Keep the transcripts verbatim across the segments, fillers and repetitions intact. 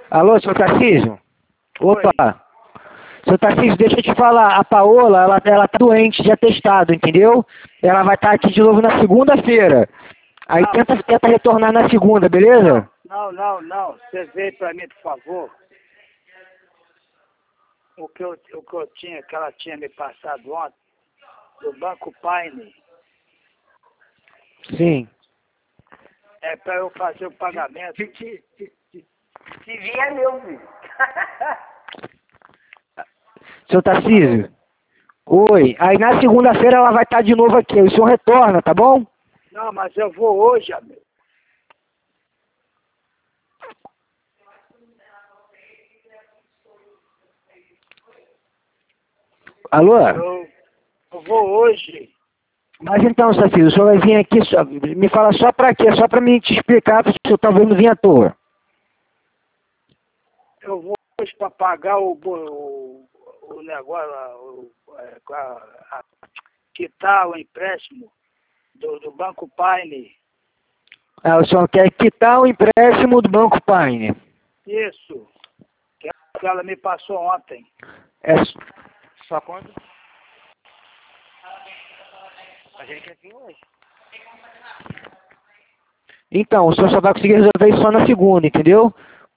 Alô, seu Tarcísio? Oi. Opa! Seu Tarcísio, deixa eu te falar, a Paola, ela, ela tá doente de atestado, entendeu? Ela vai estar aqui de novo na segunda-feira. Aí Não. tenta, tenta retornar na segunda, beleza? Não, não, não. Você veio pra mim, por favor. O que, eu, o que eu tinha, que ela tinha me passado ontem, do Banco Paine, Sim. é pra eu fazer o pagamento. Se, se, se, se, se vier meu, filho. Seu Tarcísio? Oi. Aí na segunda-feira ela vai estar de novo aqui. O senhor retorna, tá bom? Não, mas eu vou hoje, amigo. Alô? Eu, eu vou hoje. Mas então, seu Tarcísio, o senhor vai vir aqui, só, me fala só pra quê? Só pra me te explicar, porque o senhor talvez não vinha à toa. Eu vou hoje para pagar o, o, o negócio, o, é, a, a, quitar o empréstimo do, do Banco Paine. Ah, o senhor quer quitar o empréstimo do Banco Paine. Isso. Que ela me passou ontem. É, Só quando? A gente quer vir hoje. então, o senhor só vai conseguir resolver isso só na segunda, entendeu?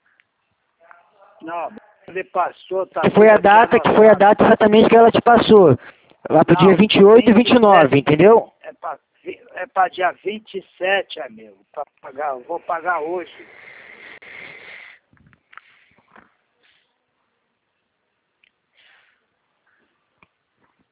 Não, me passou, tá Que foi a tudo aqui data, que foi a anotado. data exatamente que ela te passou. Lá pro Não, dia vinte e oito e vinte e nove, entendeu? É para é para dia vinte e sete, amigo. Para pagar, eu vou pagar hoje.